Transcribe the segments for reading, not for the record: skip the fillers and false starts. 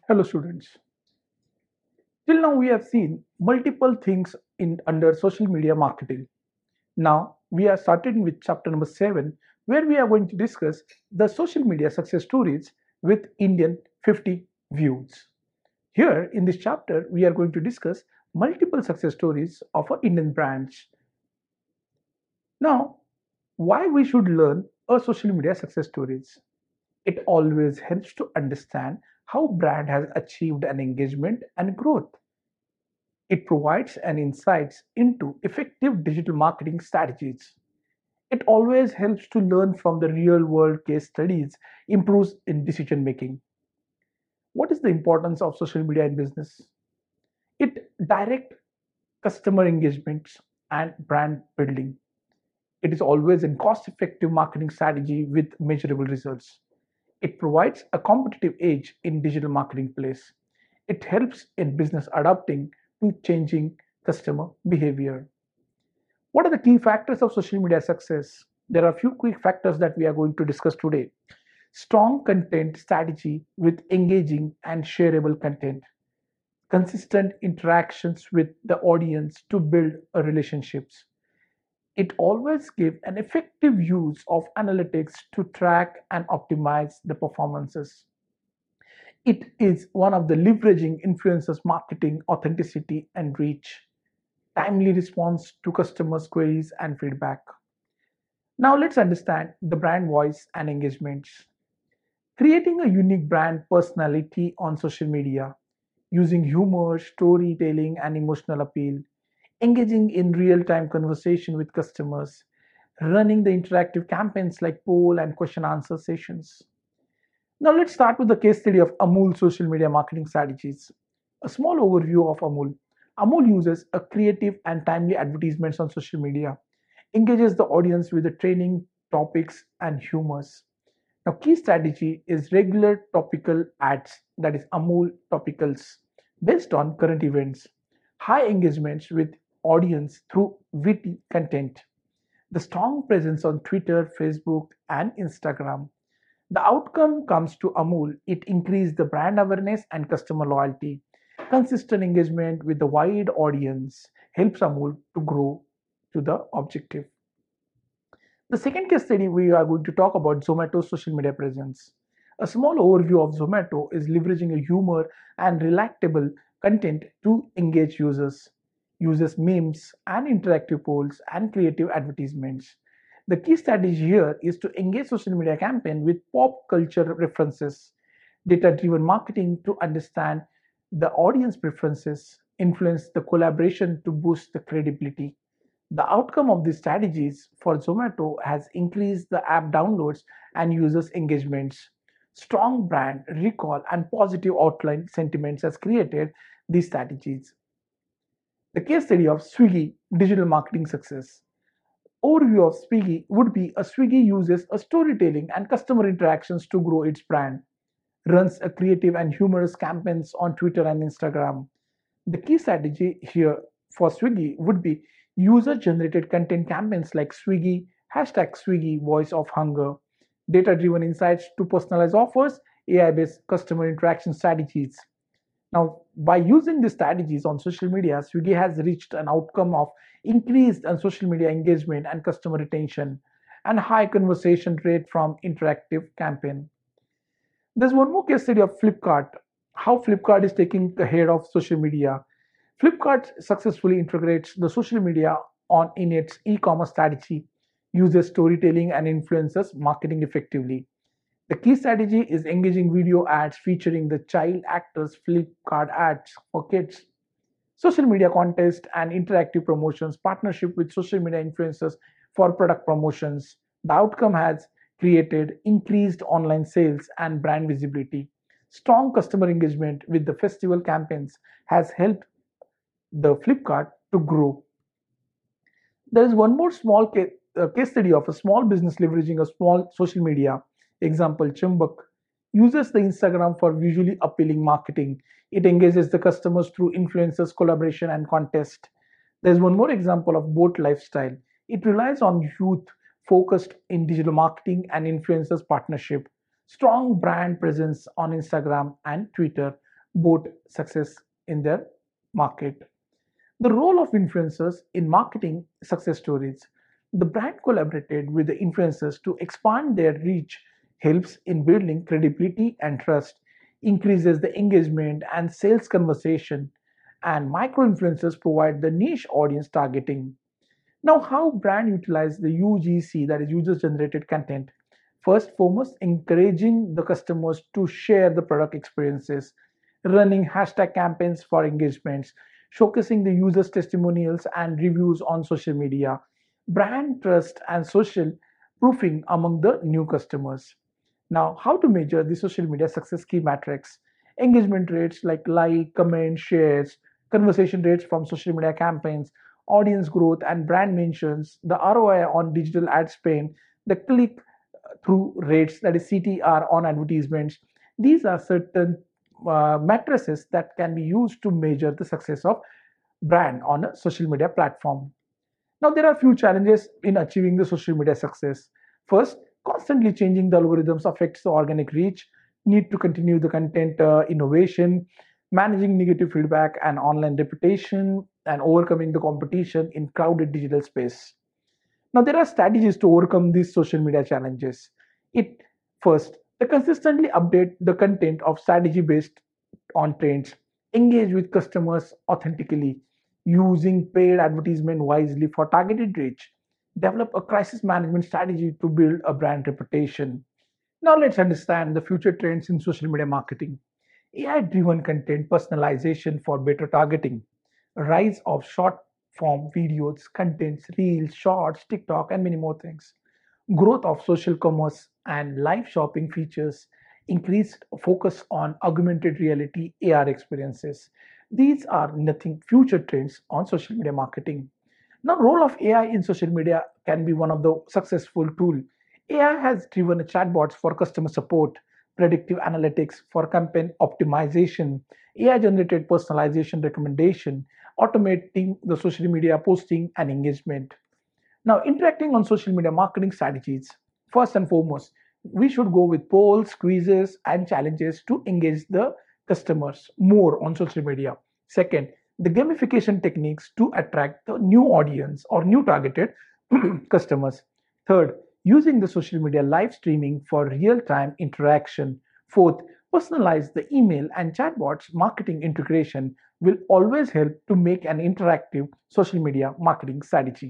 Hello students. Till now we have seen multiple things in under social media marketing. Now we are starting with chapter number 7 where we are going to discuss the social media success stories with Indian 50 views. Here in this chapter we are going to discuss multiple success stories of our Indian brands. Now, why we should learn a social media success stories? It always helps to understand how brand has achieved an engagement and growth. It provides an insights into effective digital marketing strategies. It always helps to learn from the real world case studies, improves in decision making. What is the importance of social media in business? It direct customer engagements and brand building. It is always a cost effective marketing strategy with measurable results. It provides a competitive edge in digital marketing place. It helps in business adapting to changing customer behavior. What are the key factors of social media success? There are a few quick factors that we are going to discuss today. Strong content strategy with engaging and shareable content. Consistent interactions with the audience to build a relationships. It always gives an effective use of analytics to track and optimize the performances. It is one of the leveraging influencers marketing authenticity and reach, timely response to customers' queries and feedback. Now let's understand the brand voice and engagements. Creating a unique brand personality on social media using humor, storytelling, and emotional appeal, engaging in real time conversation with customers, running the interactive campaigns like poll and question answer sessions. Now let's start with the case study of Amul social media marketing strategies. A small overview of Amul. Amul uses a creative and timely advertisements on social media, engages the audience with the training topics and humors. Now, key strategy is regular topical ads, that is Amul topicals, based on current events, high engagements with audience through witty content, the strong presence on Twitter, Facebook, and Instagram. The outcome comes to Amul, it increased the brand awareness and customer loyalty. Consistent engagement with the wide audience helps Amul to grow to the objective. The second case study we are going to talk about Zomato's social media presence. A small overview of Zomato is leveraging a humor and relatable content to engage users, uses memes and interactive polls and creative advertisements. The key strategy here is to engage social media campaign with pop culture references, data-driven marketing to understand the audience preferences, influence the collaboration to boost the credibility. The outcome of these strategies for Zomato has increased the app downloads and users' engagements. Strong brand recall and positive outline sentiments has created these strategies. The case study of Swiggy digital marketing success. Overview of Swiggy would be a Swiggy uses a storytelling and customer interactions to grow its brand, runs a creative and humorous campaigns on Twitter and Instagram. The key strategy here for Swiggy would be user generated content campaigns like Swiggy, hashtag Swiggy, voice of hunger, data driven insights to personalize offers, AI based customer interaction strategies. Now, by using these strategies on social media, Swiggy has reached an outcome of increased social media engagement and customer retention and high conversation rate from interactive campaign. There's one more case study of Flipkart, how Flipkart is taking ahead of social media. Flipkart successfully integrates the social media on in its e-commerce strategy, uses storytelling and influencers marketing effectively. The key strategy is engaging video ads featuring the child actors Flipkart ads for kids, social media contest and interactive promotions, partnership with social media influencers for product promotions. The outcome has created increased online sales and brand visibility. Strong customer engagement with the festival campaigns has helped the Flipkart to grow. There is one more small case study of a small business leveraging a small social media. Example, Chumbak uses the Instagram for visually appealing marketing. It engages the customers through influencers, collaboration, and contest. There's one more example of Boat Lifestyle. It relies on youth focused in digital marketing and influencers partnership. Strong brand presence on Instagram and Twitter. both success in their market. The role of influencers in marketing success stories. The brand collaborated with the influencers to expand their reach, helps in building credibility and trust, increases the engagement and sales conversation, and micro influencers provide the niche audience targeting. Now, how brand utilize the UGC, that is user generated content? First, foremost, encouraging the customers to share the product experiences, running hashtag campaigns for engagements, showcasing the users' testimonials and reviews on social media, brand trust and social proofing among the new customers. Now, how to measure the social media success key metrics? Engagement rates like, comment, shares, conversation rates from social media campaigns, audience growth and brand mentions, the ROI on digital ad spend, the click through rates, that is CTR on advertisements. These are certain matrices that can be used to measure the success of brand on a social media platform. Now, there are few challenges in achieving the social media success. First, constantly changing the algorithms affects the organic reach, need to continue the content innovation, managing negative feedback and online reputation, and overcoming the competition in crowded digital space. Now, there are strategies to overcome these social media challenges. It first, they consistently update the content of strategy based on trends, engage with customers authentically, using paid advertisement wisely for targeted reach, develop a crisis management strategy to build a brand reputation. Now, let's understand the future trends in social media marketing. AI driven content personalization for better targeting, rise of short form videos, contents, reels, shorts, TikTok, and many more things. Growth of social commerce and live shopping features, increased focus on augmented reality AR experiences. These are nothing future trends on social media marketing. Now, role of AI in social media can be one of the successful tool. AI has driven chatbots for customer support, predictive analytics for campaign optimization, AI generated personalization recommendation, automating the social media posting and engagement. Now, interacting on social media marketing strategies. First and foremost, we should go with polls, quizzes, and challenges to engage the customers more on social media. Second, the gamification techniques to attract the new audience or new targeted customers. Third, using the social media live streaming for real time interaction. Fourth, personalize the email and chatbots marketing integration will always help to make an interactive social media marketing strategy.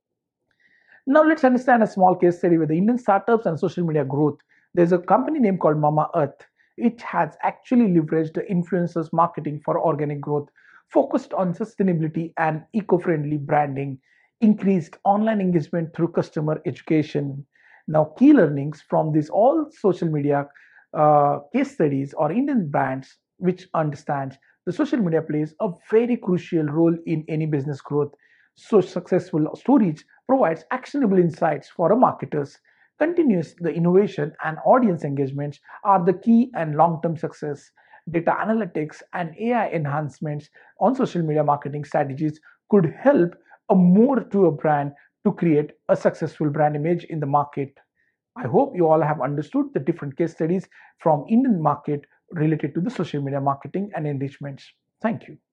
Now let's understand a small case study with the Indian startups and social media growth. There's a company name called Mama Earth. It has actually leveraged the influencers marketing for organic growth, focused on sustainability and eco-friendly branding, increased online engagement through customer education. Now, key learnings from these all social media case studies or Indian brands which understands the social media plays a very crucial role in any business growth. So successful stories provides actionable insights for a marketers. Continuous the innovation and audience engagements are the key and long-term success. Data analytics and AI enhancements on social media marketing strategies could help a more to a brand to create a successful brand image in the market. I hope you all have understood the different case studies from Indian market related to the social media marketing and enrichments. Thank you.